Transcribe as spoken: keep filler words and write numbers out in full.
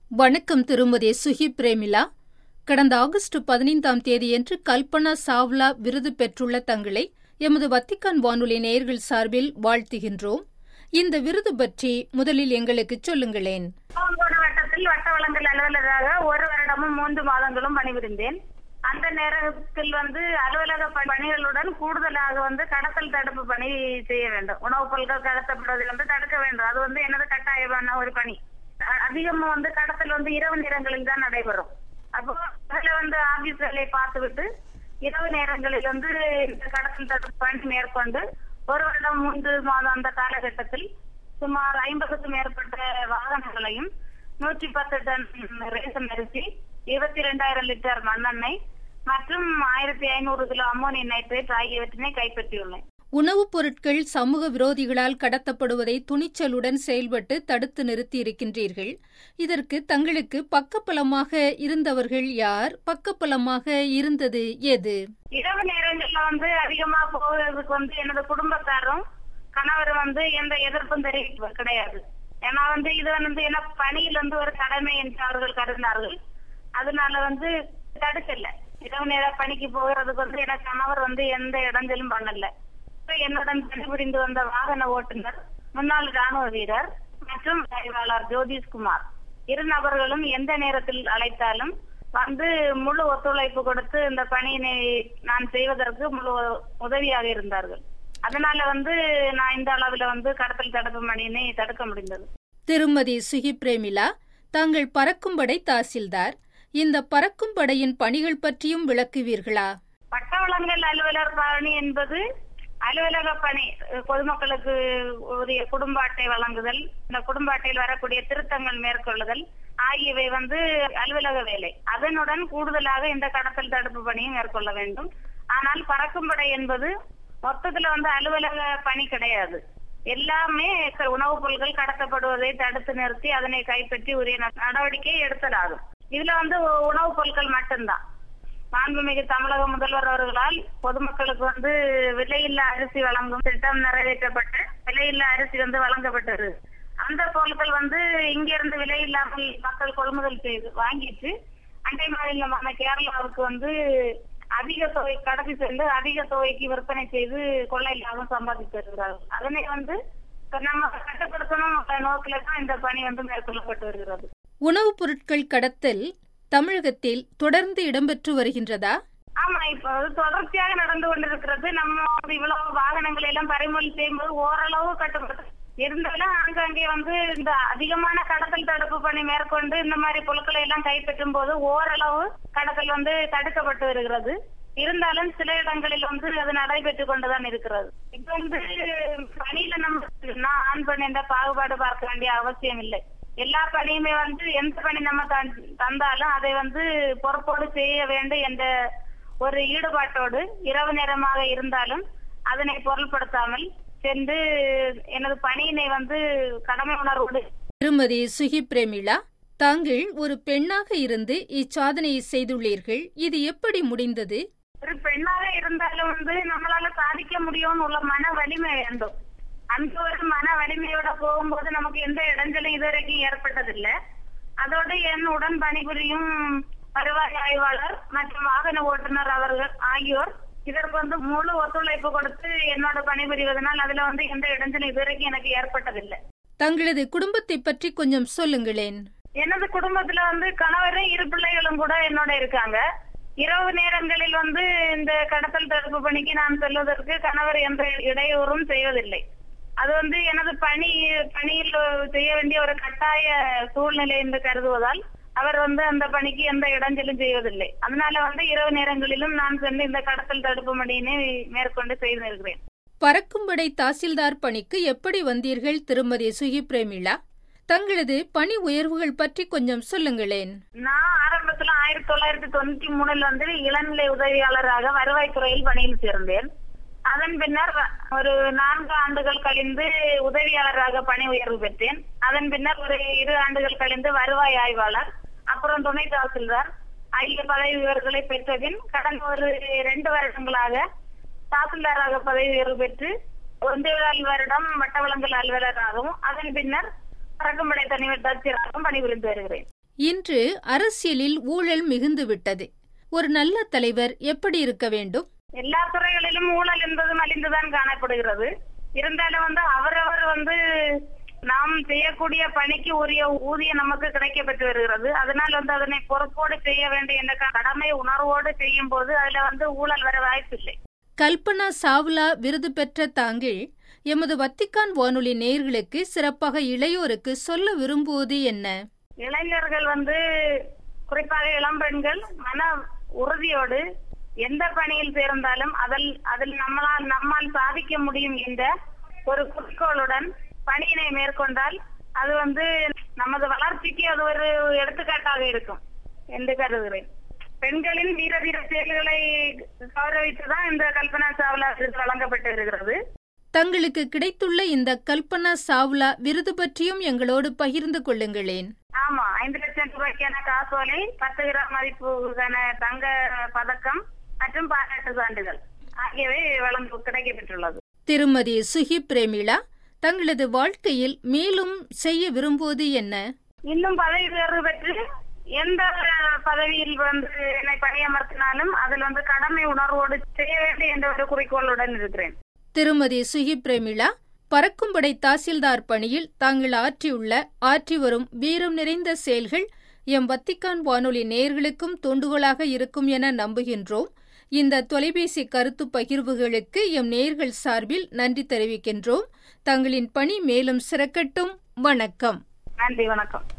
வணக்கம் திருமதி சுகி பிரேமிலா. கடந்த ஆகஸ்ட் பதினைந்தாம் தேதியன்று கல்பனா சாவ்லா விருது பெற்றுள்ள தங்களை எமது வத்திக்கான் வானொலி நேயர்கள் சார்பில் வாழ்த்துகின்றோம். இந்த விருது பற்றி முதலில் எங்களுக்கு சொல்லுங்களேன். வட்டத்தில் வட்ட வழங்கல் அலுவலராக ஒரு வருடமும் மூன்று மாதங்களும் பணிபுரிந்தேன். அந்த நேரத்தில் வந்து அலுவலக பணிகளுடன் கூடுதலாக வந்து கடத்தல் தடுப்பு பணி செய்ய வேண்டும். உணவுப் பொருட்கள் கடத்தப்படுவதை வந்து தடுக்க வேண்டும். அது வந்து எனது கட்டாயமான ஒரு பணி. அதிகமா வந்து கடத்தல் வந்து இரவு நேரங்களில் தான் நடைபெறும். அப்போ அதுல வந்து ஆபீஸ் வேலையை பார்த்துவிட்டு இரவு நேரங்களில் வந்து இந்த கடத்தல் தடுப்பு பணி மேற்கொண்டு ஒரு வருடம் மூன்று மாதம் அந்த காலகட்டத்தில் சுமார் ஐம்பதுக்கும் மேற்பட்ட வாகனங்களையும் நூற்றி பத்து டன் ரேஷன் அரிசி, இருபத்தி இரண்டாயிரம் லிட்டர் மண்ணெண்ணெய் மற்றும் ஆயிரத்தி ஐநூறு கிலோ அம்மோனியம் நைட்ரேட் ஆகியவற்றினை கைப்பற்றியுள்ளேன். உணவுப் பொருட்கள் சமூக விரோதிகளால் கடத்தப்படுவதை துணிச்சலுடன் செயல்பட்டு தடுத்து நிறுத்தி இருக்கின்றீர்கள். இதற்கு தங்களுக்கு பக்கபலமாக இருந்தவர்கள் யார்? பக்கபலமாக இருந்தது எது? இரவு நேரங்கள்ல வந்து அதிகமா போகிறதுக்கு வந்து எனது குடும்பத்தாரும் கணவர் வந்து எந்த எதிர்ப்பும் தெரிவிக்க கிடையாது. ஏன்னா வந்து இது வந்து என்ன பணியில் வந்து ஒரு கடமை என்று அவர்கள் கருதினார்கள். அதனால வந்து தடுக்கல. இரவு நேர பணிக்கு போகிறதுக்கு வந்து என கணவர் வந்து எந்த இடைஞ்சலும் பண்ணல. என்னுடன் பணிபுரிந்து வந்த வாகன ஓட்டுநர், முன்னாள் ராணுவ வீரர் மற்றும் ஆய்வாளர் ஜோதிஷ்குமார் இரு நபர்களும் எந்த நேரத்தில் அழைத்தாலும் வந்து முழு ஒத்துழைப்பு கொடுத்து இந்த பணியினை நான் செய்வதற்கு முழு உதவியாக இருந்தார்கள். அதனால வந்து நான் இந்த அளவுல வந்து கடத்தல் தடுப்பு பணியினை தடுக்க முடிந்தது. திருமதி சுகி பிரேமிலா, தாங்கள் பறக்கும்படை தாசில்தார். இந்த பறக்கும் படையின் பணிகள் பற்றியும் விளக்குவீர்களா? வட்ட வழங்கல் அலுவலர் பணி என்பது அலுவலக பணி. பொதுமக்களுக்கு உரிய குடும்ப அட்டை வழங்குதல், இந்த குடும்ப அட்டையில் வரக்கூடிய திருத்தங்கள் மேற்கொள்ளுதல் ஆகியவை வந்து அலுவலக வேலை. அதனுடன் கூடுதலாக இந்த கடத்தல் தடுப்பு பணியும் மேற்கொள்ள வேண்டும். ஆனால் பறக்கும் படை என்பது மொத்தத்துல வந்து அலுவலக பணி கிடையாது. எல்லாமே உணவுப் பொருட்கள் கடத்தப்படுவதை தடுத்து நிறுத்தி அதனை கைப்பற்றி உரிய நடவடிக்கை எடுத்தலாகும். இதுல வந்து உணவுப் பொருட்கள் மட்டும்தான். மாண்புமிகு தமிழக முதல்வர் அவர்களால் பொதுமக்களுக்கு வந்து விலையில்லா அரிசி வழங்கும் திட்டம் நிறைவேற்றப்பட்டு விலையில்லா அரிசி வந்து வழங்கப்பட்டது. அந்த பொருட்கள் வந்து இங்கிருந்து விலையில்லாமல் மக்கள் கொள்முதல் செய்து வாங்கிட்டு அண்டை மாநிலமான கேரளாவுக்கு வந்து அதிக தொகை கடத்தி சென்று அதிக தொகைக்கு விற்பனை செய்து கொள்ளை லாபம் சம்பாதித்து வருகிறார்கள். அதனை வந்து நம்ம கட்டுப்படுத்தணும் நோக்கில தான் இந்த பணி வந்து மேற்கொள்ளப்பட்டு வருகிறது. உணவுப் பொருட்கள் கடத்தல் தமிழகத்தில் தொடர்ந்து இடம்பெற்று வருகின்றதா? ஆமா, இப்ப தொடர்ச்சியாக நடந்து கொண்டிருக்கிறது. நம்ம இவ்வளவு வாகனங்களை எல்லாம் பறிமுதல் செய்யும்போது ஓரளவு கட்டுப்படுத்த இருந்தாலும் ஆங்காங்கே வந்து இந்த அதிகமான கடத்தல் தடுப்பு பணி மேற்கொண்டு இந்த மாதிரி பொருட்களை எல்லாம் கைப்பற்றும் போது ஓரளவு கடத்தல் வந்து தடுக்கப்பட்டு வருகிறது. இருந்தாலும் சில இடங்களில் வந்து அது நடைபெற்றுக் கொண்டுதான் இருக்கிறது. இப்ப வந்து பணியில நம்ம ஆண் பெண் என்ற பாகுபாடு பார்க்க வேண்டிய அவசியம் இல்லை. எல்லா பணியுமே வந்து எந்த பணி நம்ம தந்தாலும் அதை வந்து பொறுப்போடு செய்ய வேண்டும் என்ற ஒரு ஈடுபாட்டோடு இரவு நேரமாக இருந்தாலும் அதனை பொருள்படுத்தாமல் சென்று எனது பணியினை வந்து கடமை உணர்வோடு. திருமதி சுகி பிரேமிலா, தாங்கள் ஒரு பெண்ணாக இருந்து இச்சாதனையை செய்துள்ளீர்கள். இது எப்படி முடிந்தது? ஒரு பெண்ணாக இருந்தாலும் வந்து நம்மளால சாதிக்க முடியும்னு உள்ள மன வலிமை வேண்டும். அந்த ஒரு மன வலிமையோட போகும்போது நமக்கு எந்த இடைஞ்சலும் இதுவரைக்கும் ஏற்பட்டதில்லை. அதோடு என்னுடன் பணிபுரியும் வருவாய் ஆய்வாளர் மற்றும் வாகன ஓட்டுநர் அவர்கள் ஆகியோர் இதற்கு வந்து முழு ஒத்துழைப்பு கொடுத்து என்னோட பணிபுரிவதனால் அதுல வந்து எந்த இடைஞ்சலும் இதுவரைக்கும் எனக்கு ஏற்பட்டதில்லை. தங்களது குடும்பத்தை பற்றி கொஞ்சம் சொல்லுங்களேன். எனது குடும்பத்துல வந்து கணவரும் இரு பிள்ளைகளும் கூட என்னோட இருக்காங்க. இரவு நேரங்களில் வந்து இந்த கடத்தல் தடுப்பு பணிக்கு நான் செல்வதற்கு கணவர் எந்த இடையூறும் செய்வதில்லை. அது வந்து எனது பணி பணியில் செய்ய வேண்டிய ஒரு கட்டாய சூழ்நிலை என்று கருதுவதால் அவர் வந்து அந்த பணிக்கு எந்த இடைஞ்சலும் செய்வதில்லை. அதனால வந்து இரவு நேரங்களிலும் நான் சென்று இந்த கடத்தல் தடுப்பு பணியினை மேற்கொண்டு செய்து வருகிறேன். பறக்கும்படை தாசில்தார் பணிக்கு எப்படி வந்தீர்கள் திருமதி சுகி பிரேமிலா? தங்களது பணி உயர்வுகள் பற்றி கொஞ்சம் சொல்லுங்களேன். நான் ஆரம்பத்துல ஆயிரத்தி தொள்ளாயிரத்தி தொண்ணூத்தி மூணுல வந்து இளநிலை உதவியாளராக வருவாய்த்துறையில் பணியில் சேர்ந்தேன். அதன் பின்னர் ஒரு நான்கு ஆண்டுகள் கழிந்து உதவியாளராக பணி உயர்வு பெற்றேன். அதன் பின்னர் ஒரு இரு ஆண்டுகள் கழிந்து வருவாய் ஆய்வாளர், அப்புறம் துணை தாசில்தார் ஆகிய பதவி உயர்வுகளை பெற்றபின் கடந்த ஒரு இரண்டு வருடங்களாக தாசில்தாராக பதவி உயர்வு பெற்று ஒன்றிய வருடம் வட்ட வழங்கல் அலுவலராகவும் அதன் பின்னர் பறக்கும்படை தனி வட்டாட்சியராகவும் பணிபுரிந்து வருகிறேன். இன்று அரசியலில் ஊழல் மிகுந்துவிட்டது. ஒரு நல்ல தலைவர் எப்படி இருக்க வேண்டும்? எல்லா துறைகளிலும் ஊழல் என்பது மலிந்துதான் காணப்படுகிறது. இருந்தாலும் வந்து அவரவர் வந்து நாம் செய்யக்கூடிய பணிக்கு உரிய ஊதியம் நமக்கு கிடைக்கப்பட்டு வருகிறது. அதனால் வந்து அதனை பொறுப்போடு செய்ய வேண்டிய என்ற கடமை உணர்வோடு செய்யும் போது அதுல வந்து ஊழல் வர வாய்ப்பில்லை. கல்பனா சாவ்லா விருது பெற்ற தாங்கள் எமது வத்திக்கான் வானொலி நேயர்களுக்கு, சிறப்பாக இளையோருக்கு சொல்ல விரும்புவது என்ன? இளைஞர்கள் வந்து குறிப்பாக இளம்பெண்கள் மன உறுதியோடு எந்த பணியில் சேர்ந்தாலும் அதில் அதில் நம்மளால் நம்மால் சாதிக்க முடியும் என்ற ஒரு குறிக்கோளுடன் பணியினை மேற்கொண்டால் அது வந்து நமது வளர்ச்சிக்கு அது ஒரு எடுத்துக்காட்டாக இருக்கும் என்று கருதுகிறேன். பெண்களின் வீர தீர செயல்களை கௌரவித்துதான் இந்த கல்பனா சாவ்லா விருது வழங்கப்பட்டு வருகிறது. தங்களுக்கு கிடைத்துள்ள இந்த கல்பனா சாவ்லா விருது பற்றியும் எங்களோடு பகிர்ந்து கொள்ளுங்களேன். ஆமா, ஐந்து லட்சம் ரூபாய்க்கான காசோலை, பத்து கிராம் மதிப்புக்கான தங்க பதக்கம் மற்றும் பாராட்டு சான்றிதழ் ஆகியவை வழங்க கிடைக்கப்பெற்றுள்ளது. திருமதி சுகி பிரேமிளா, தங்களது வாழ்க்கையில் மேலும் செய்ய விரும்புவது என்ன? இன்னும் பதவி உயர்வு பெற்று எந்த பதவியில் வந்து என்னை பணியமர்த்தினாலும் அதில் வந்து கடமை உணர்வோடு செய்ய வேண்டும் என்ற ஒரு குறிக்கோளுடன் இருக்கிறேன். திருமதி சுகி பிரேமிளா, பறக்கும்படை தாசில்தார் பணியில் தாங்கள் ஆற்றியுள்ள ஆற்றி வரும் வீரம் நிறைந்த செயல்கள் எம் வத்திக்கான் வானொலி நேயர்களுக்கும் தூண்டுகோலாக இருக்கும் என நம்புகின்றோம். இந்த தொலைபேசி கருத்து பகிர்வுகளுக்கு எம் நேயர்கள் சார்பில் நன்றி தெரிவிக்கின்றோம். தங்களின் பணி மேலும் சிறக்கட்டும். வணக்கம். நன்றி, வணக்கம்.